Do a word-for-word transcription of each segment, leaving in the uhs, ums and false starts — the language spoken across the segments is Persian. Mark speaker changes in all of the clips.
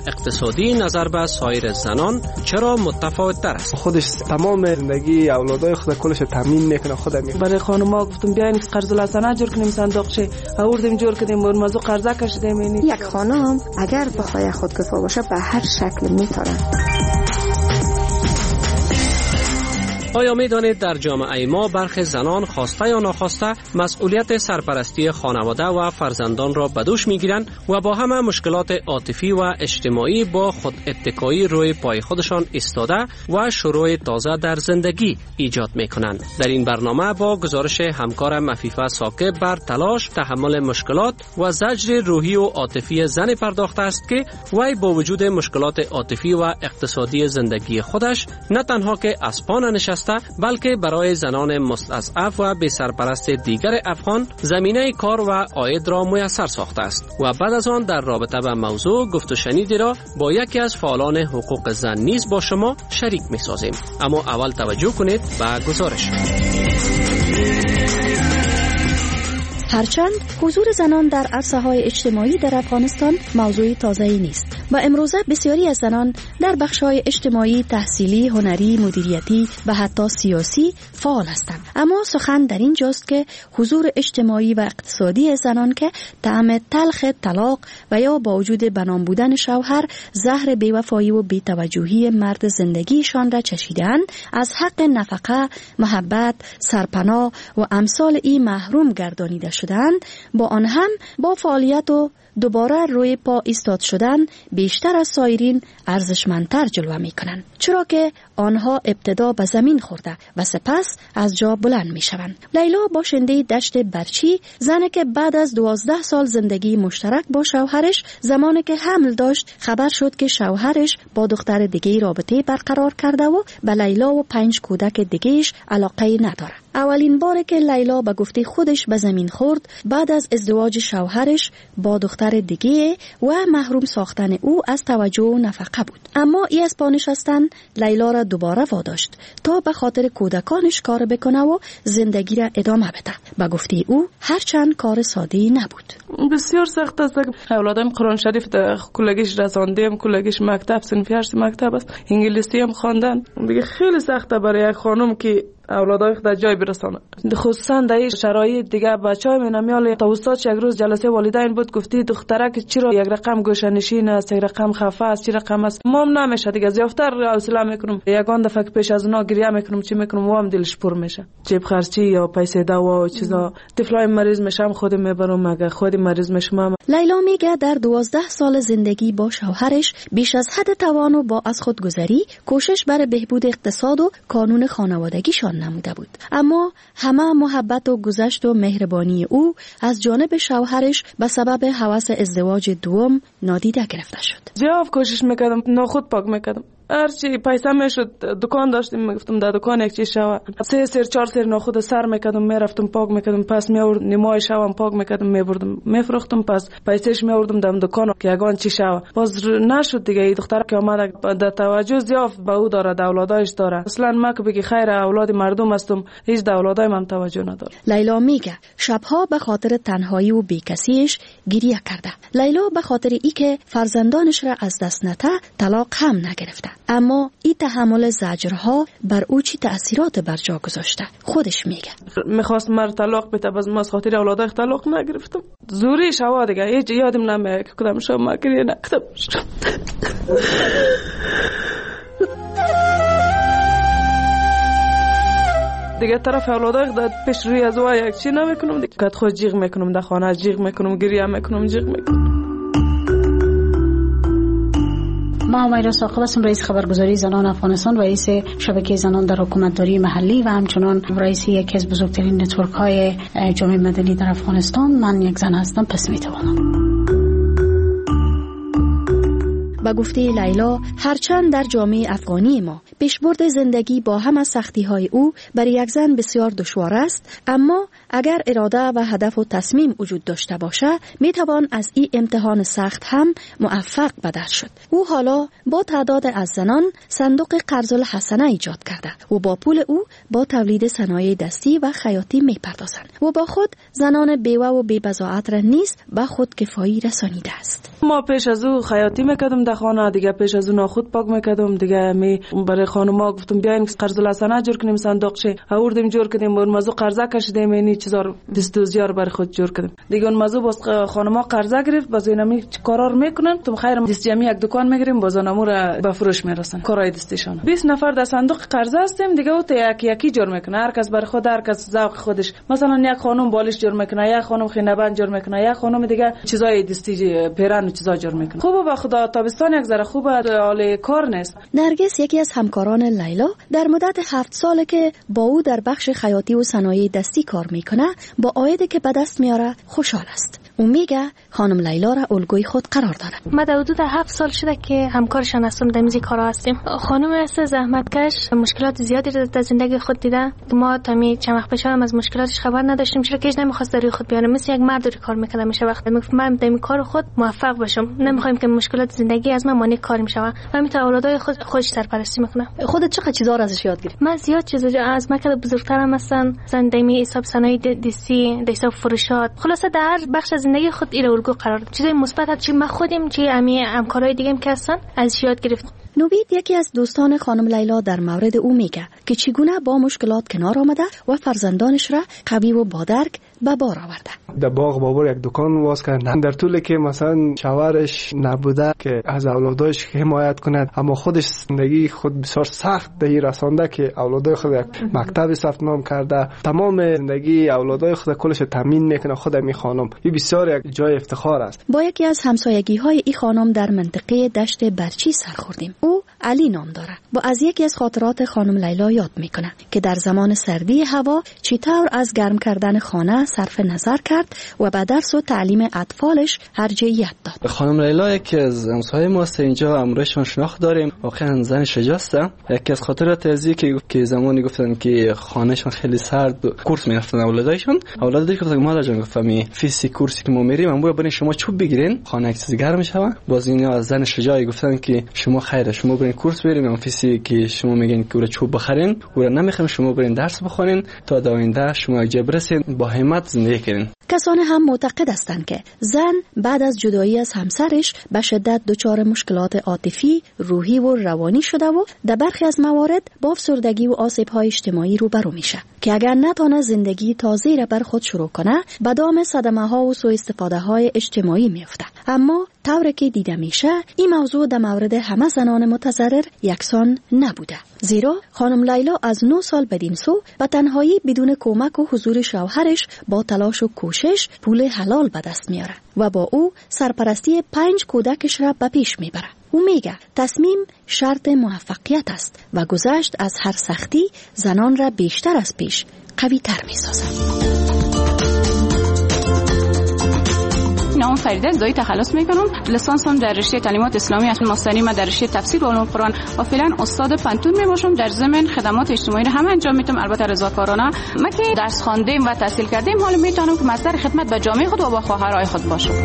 Speaker 1: اقتصادی نظر به سایر زنان چرا متفاوت تر است؟
Speaker 2: خودش تمام زندگی اولادای خود کلش تامین میکنه. خودم
Speaker 3: برای خانوما گفتم بیاین قرض الحسنه جور کنیم، صندوقچه آوردیم جور کردیم، مرمزو قرضه کشیدیم.
Speaker 4: یک خانم اگر بخواد خودکفا باشه به هر شکل میتونه.
Speaker 1: آیا می دانید در جامعه ما برخی زنان خواسته یا ناخواسته مسئولیت سرپرستی خانواده و فرزندان را به دوش می گیرند و با همه مشکلات عاطفی و اجتماعی با خود اتکایی روی پای خودشان ایستاده و شروع تازه در زندگی ایجاد می کنند. در این برنامه با گزارش همکارم عفیفه ثاقب بر تلاش، تحمل مشکلات و زجر روحی و عاطفی زن پرداخته است که وی با وجود مشکلات عاطفی و اقتصادی زندگی خودش نه تنها که اسپان نشسته بلکه برای زنان مستضعف و بی سرپرست دیگر افغان زمینه کار و عاید را میسر ساخته است و بعد از آن در رابطه با موضوع گفت و شنیدی را با یکی از فعالان حقوق زن نیز با شما شریک می سازیم. اما اول توجه کنید به گزارش.
Speaker 5: هرچند حضور زنان در عرصه‌های اجتماعی در افغانستان موضوع تازه‌ای نیست و امروزه بسیاری از زنان در بخش‌های اجتماعی، تحصیلی، هنری، مدیریتی و حتی سیاسی فعال هستند. اما سخن در این جاست که حضور اجتماعی و اقتصادی زنان که طعم تلخ طلاق و یا با وجود بنام بودن شوهر زهر بی‌وفایی و بی‌توجهی مرد زندگیشان را چشیدند، از حق نفقه، محبت، سرپناه و امثال این محروم گردانیده شدند. با آن هم با فعالیت و دوباره روی پا ایستاد شدن بیشتر از سایرین ارزشمندتر جلوه می کنند، چرا که آنها ابتدا به زمین خورده و سپس از جا بلند می شوند. لیلا باشنده دشت برچی، زنی که بعد از دوازده سال زندگی مشترک با شوهرش زمانی که حمل داشت خبر شد که شوهرش با دختر دیگه رابطه برقرار کرده و به لیلا و پنج کودک دیگهش علاقه نداره. اولین باره که لیلا به گفته خودش به زمین خورد بعد از ازدواج شوهرش با دختر دیگه و محروم ساختن او از توجه و نفقه بود. اما ای از پانشستن لیلا را دوباره واداشت تا به خاطر کودکانش کار بکنه و زندگی را ادامه بده. به گفته او هرچند کار ساده‌ای نبود.
Speaker 3: بسیار سخت است. اولادم قرآن شریف در کلگیش رساندیم، کلگیش مکتب صنف هشت مکتب است، انگلیسی هم خواندن. دیگه خیلی سخته برای یک خانم که اولادای خود جای برسانه، خصوصا در این شرایط. دیگه بچه‌ها می‌نمیال تا استاد یک روز جلسه والدین بود، گفتی دختره که چرا یک رقم گوشه‌نشین است، یک رقم خفه است، چه رقم است. ما هم نمیشه دیگه زیافتر حوصله میکنم. یگان دفعه پیش از اونا گریه میکنم، چی میکنم و هم دلش پر میشه. جیب خرچی یا پیسه دوا و چیزا. طفلای مریض میشم خودم میبرم، مگه خودم مریض میشم.
Speaker 5: لیلا میگه در دوازده سال زندگی با شوهرش بیش از حد توان و با از خودگذری کوشش برای بهبود اقتصاد و قانون خانوادگیشان نموده بود. اما همه محبت و گذشت و مهربانی او از جانب شوهرش به سبب هوس ازدواج دوم نادیده گرفته شد.
Speaker 3: جواب کوشش میکردم، ناخود پاک میکردم. هرچی پیسه میشد دکان داشتیم، میگفتم در دکان یک چیز شوا سه سر چهار سر ناخود سر میکردم، میرفتم پاک میکردم، پس میآورد نیمای شوام پاک میکردم، میبردم میفروختم، پس پیسهش میآوردم در دکان که یگان چی شوا. باز نشد دیگه. این دختر که اومد در توجه زیاف به او داره، در اولادایش داره. اصلا ما که بگی خیر اولاد مردم هستم، هیچ در اولادای من توجه نداره.
Speaker 5: لیلا میگه شبها به خاطر تنهایی و بیکسیش گریه کرده. لیلا به خاطر ای که فرزندانش را از دست نده طلاق هم نگرفته. اما این تحمل زجرها بر او چی تأثیرات بر جا گذاشته خودش میگه.
Speaker 3: میخواست مر طلاق بده، باز ما از خاطر اولادای طلاق نگرفتم. زوری شوا دیگه هیچ یادم نمیاد که کدام شب ما گریه نکردم. دیگه طرف اولادای خود پیش روی از وای یک چی نمیکنم دیگه. کات خود جیغ میکنم، در خانه جیغ میکنم، گریه میکنم، جیغ میکنم.
Speaker 6: ما همیرا ثاقب هستم، رئیس خبرگزاری زنان افغانستان، رئیس شبکه زنان در حکومتداری محلی و همچنان رئیس یکی از بزرگترین نتورک های جامعه مدنی در افغانستان. من یک زن هستم، پس میتوانم.
Speaker 5: با گفته لیلا هرچند در جامعه افغانی ما پیشبرد زندگی با همه سختی‌های او برای یک زن بسیار دشوار است، اما اگر اراده و هدف و تصمیم وجود داشته باشه میتوان از این امتحان سخت هم موفق به دست شد. او حالا با تعداد از زنان صندوق قرض الحسنه ایجاد کرده و با پول او با تولید صنایع دستی و خیاطی میپردازند و با خود زنان بیوه و بی‌بضاعت را نیز به خود کفایی رسانیده است.
Speaker 3: ما پیش از او خیاطی میکردم در سطل خانه دیگه پیش از اون خود پاک میکردم دیگه. می برای خانوما گفتم بیاین قرض الحسنه جور کنیم صندوقشه آوردیم جور کردیم اون موضوع قرضه کشیدیم اینی چیزا بیست هزار برای خود جور کردیم دیگه. اون موضوع باز خانوما قرضه گرفت باز اینا می کارا میکنن تو خیر دست جمعی یک دکان میگیریم باز اونمو را به فروش میرسن کارای دستشون. بیست نفر در صندوق قرضه هستیم دیگه. او یکی یکی جور میکنه هر کس برای خود هر کس ذوق خودش. مثلا یک خانم بالش جور میکنه یک خانم خینه‌بند جور میکنه یک خانم دیگه چیزای دستی پیرن و چیزا جور میکنه. خوبه به خدا تابستان یک ذره خوبه حال کار نیست.
Speaker 5: نرگس یکی از همکاران لیلا در مدت هفت ساله که با او در بخش خیاطی و صنایع دستی کار میکنه با عایدی که به دست میاره خوشحال است. او میگه خانم لیلا را الگوی خود قرار داره.
Speaker 7: ما در حدود هفت سال شده که همکارشان هستم در میزی کارا هستیم. خانم است زحمتکش، مشکلات زیادی در زندگی خود دیده. ما تا می چند وقت پیش هم از مشکلاتش خبر نداشتیم چرا که نمیخواست روی خود بیاره. مثل یک مرد روی کار میکرد میشه وقت میگفت من در کار خود موفق باشم نمیخوایم که مشکلات زندگی از من مانع کار میشه. من میتونم اولادای خود خودش سرپرستی میکنم.
Speaker 5: خودت چقدر چیزا رو ازش یاد گرفتی؟
Speaker 7: من زیاد چیزا از مکتب بزرگترم هستن زندگی حساب صنایع دستی حساب فروشات خلاصه در هر بخش از زندگی خود این الگو قرار داد. چیزای مثبت چی ما خودیم چی امی همکارای دیگه هم که هستن از یاد گرفتیم.
Speaker 5: نوید یکی از دوستان خانم لیلا در مورد او میگه که چگونه با مشکلات کنار آمده و فرزندانش را قوی و بادرک به بار آورده.
Speaker 2: در باغ بابور یک دکان واس کردن. در طولی که مثلا شوهرش نبوده که از اولادش حمایت کند اما خودش زندگی خود بسیار سخت به این رسانده که اولادای خود یک مکتب ثبت نام کرده. تمام زندگی اولادای خود کلش تامین میکنه خود می خانم. این بسیار یک جای افتخار است.
Speaker 5: با یکی از همسایگی های این خانم در منطقه دشت برچی سر خوردیم. او علی نام داره. با از یکی از خاطرات خانم لیلا یاد میکنه که در زمان سردی هوا چطور از گرم کردن خانه صرف نظر کرد و به درس و تعلیم اطفالش ارجحیت داد.
Speaker 8: خانم لیلا یکی از همسایه ماست اینجا امروزشون شناخت داریم. واقعا زن شجاعت. یکی از خاطرات ازی که که زمانی گفتن که خانهشون خیلی سرد کورس میرفتن اولادایشون اولادای گفتن مادر جان گفتم فیسی کورسی که ما میریم من برین شما چوب بگیرین خانه اکسیز گرم میشه. باز اینا از زن شجاعی گفتن که شما خیره شما برین کورس بریم اون فیسی که شما میگین که چوب بخرین و نمیخوایم شما برین درس بخونین تا در آینده شما جبرسین با همت زندگی کنین.
Speaker 5: کسان هم معتقد هستند که زن بعد از جدایی از همسرش به شدت دچار مشکلات عاطفی، روحی و روانی شده و در برخی از موارد با افسردگی و آسیب‌های اجتماعی روبرو میشه که اگر نتونه زندگی تازه‌ای را بر خود شروع کنه به دام صدمه‌ها و سوء استفاده‌های اجتماعی میفته. اما طوری که دیده میشه این موضوع در مورد همه زنان متضرر یکسان نبوده. زیرا خانم لیلا از نه سال بدین سو به تنهایی بدون کمک و حضور شوهرش با تلاش و کوشش پول حلال به دست میاره و با او سرپرستی پنج کودکش را به پیش میبره. او میگه تصمیم شرط موفقیت است و گذشت از هر سختی زنان را بیشتر از پیش قوی تر میسازد.
Speaker 9: نام فریده زایی تخلص میکنم. لیسانسم در رشته تعلیمات اسلامی است. ماستری ما در رشته تفسیر و علوم قرآن و فعلا استاد پنتون میباشم. در ضمن خدمات اجتماعی را هم انجام میدم البته رضاکارانه. ما که درس خواندیم و تحصیل کردیم حالا میتونم که مصدر خدمت به جامعه خود و با خواهرای خود باشم.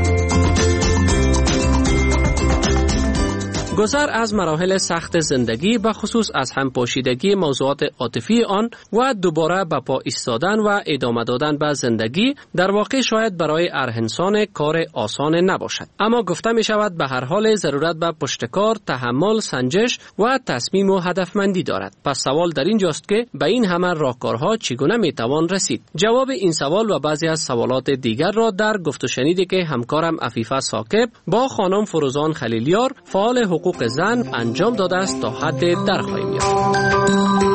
Speaker 1: گذر از مراحل سخت زندگی به خصوص از همپاشیدگی موضوعات عاطفی آن و دوباره به پا ایستادن و ادامه دادن به زندگی در واقع شاید برای هر انسان کار آسان نباشد، اما گفته می شود به هر حال ضرورت به پشتکار، تحمل، سنجش و تصمیم و هدفمندی دارد. پس سوال در اینجاست که به این همه راهکارها چگونه می توان رسید؟ جواب این سوال و بعضی از سوالات دیگر را در گفت و شنیدی که همکارم عفیفه ثاقب با خانم فروزان خلیلیار فعال حقوق زن انجام داده است تا حد در خواهیم یافت.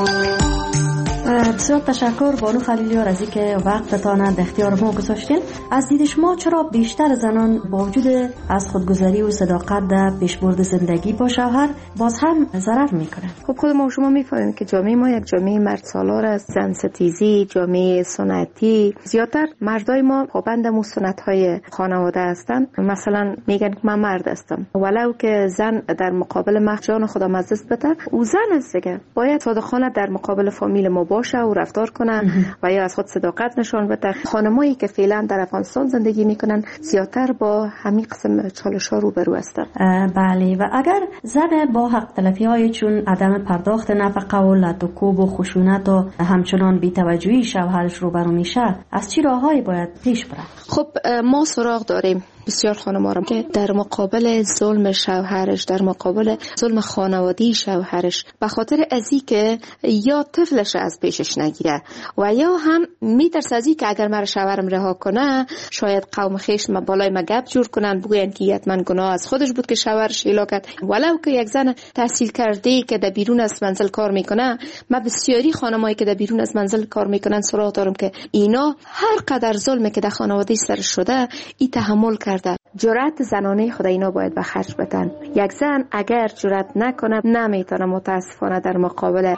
Speaker 5: بسیار تشکر بانو خلیلیار از اینکه وقتتان در اختیار ما گذاشتین. از دید شما چرا بیشتر زنان با وجود از خودگذری و صداقت در پیشبرد زندگی با شوهر باز هم ضرر میکنه؟
Speaker 4: خب خود ما شما میفهمید که جامعه ما یک جامعه مرد سالار است، زن ستیزی، جامعه سنتی. زیادتر مردای ما پابند مو سنت‌های خانواده هستند. مثلا میگن که من مرد هستم ولو که زن در مقابل مرد جان خودم از دست بده او زن است دیگه، باید صادقانه در مقابل فامیل ما باشه و رفتار کنن و یا از خود صداقت نشان بده. خانمایی که فعلا در افغانستان زندگی میکنن زیادتر با همین قسم چالش‌ها روبرو هستن.
Speaker 5: بله، و اگر زن با حق تلفی های چون عدم پرداخت نفقه و لطوکوب و خشونت و همچنان بی‌توجهی شوهرش روبرو میشه از چه راههایی باید پیش بره؟
Speaker 4: خب ما سراغ داریم بسیار خانم‌ها را که در مقابل ظلم شوهرش، در مقابل ظلم خانوادی شوهرش، به خاطر ازی که یا طفلش از پیشش نگیره و یا هم میترسه ازی که اگر مرا شوهرم رها کنه شاید قوم خیش ما بالای ما گپ جور کنن، بگوین که حتما گناه از خودش بود که شوهرش ایلا کرد. ولو که یک زن تحصیل کرده که در بیرون از منزل کار میکنه، ما بسیاری خانمایی که در بیرون از منزل کار میکنن سراغ دارم که اینا هر قدر ظلمی که در خانواده سر شده ای تحمل کرده. جرأت زنانه خود اینا باید به خرج بدن. یک زن اگر جرأت نکنه نمیتونه متاسفانه در مقابل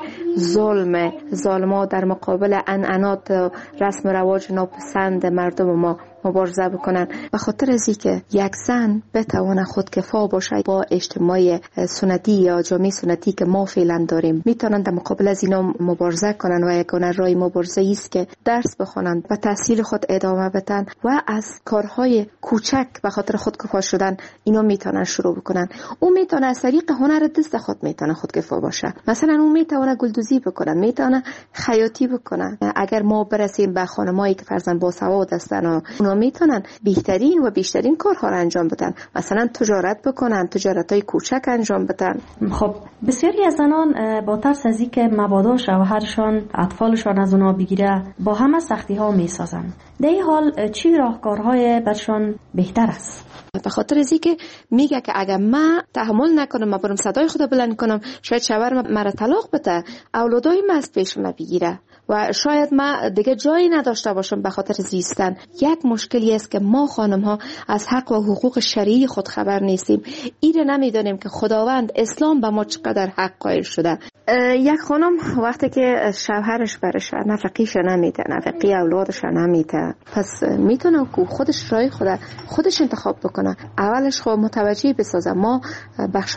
Speaker 4: ظلم ظالما، در مقابل عنعنات رسم و رواج ناپسند مردم ما مبارزه بکنن. به خاطر از اینکه یک زن بتونه خودکفا باشه با اجتماع سنتی یا جامعه سنتی که ما فعلا داریم، میتونن در مقابل از اینا مبارزه کنن و یگانه راه مبارزه است که درس بخونن و تحصیل خود ادامه بدن و از کارهای کوچک به خاطر خودکفا شدن اینا میتونن شروع بکنن. او میتونه از طریق هنر دست خود میتونه خودکفا باشه. مثلا او میتونه گلدوزی بکنه، میتونه خیاطی بکنه. اگر ما برسیم به خانمایی که فرضاً با سواد هستن و اونا میتونن بهترین و بیشترین کارها را انجام بدن، مثلا تجارت بکنن، تجارتای کوچک انجام بدن.
Speaker 10: خب بسیاری از زنان با ترس از اینکه مبادا شوهرشان اطفالشان از اونا بگیره با همه سختی ها میسازن. در این حال چی راهکارهای برشان بهتر است؟
Speaker 4: به خاطر از اینکه میگه که اگر من تحمل نکنم، من برم صدای خود بلند کنم، شاید شوهرم مرا طلاق بده، اولادای من از پیش من بگیره و شاید من دیگه جایی نداشته باشم به خاطر زیستن. یک مشکلی است که ما خانم ها از حق و حقوق شرعی خود خبر نیستیم. ایره نمیدانیم که خداوند اسلام به ما چقدر حق قائل شده. یک خانم وقتی که شوهرش برش نفقیش نمیده، نفقی اولادش نمیده، پس میتونه که خودش رای خود خودش انتخاب بکنه. اولش خب متوجه بسازه ما بخش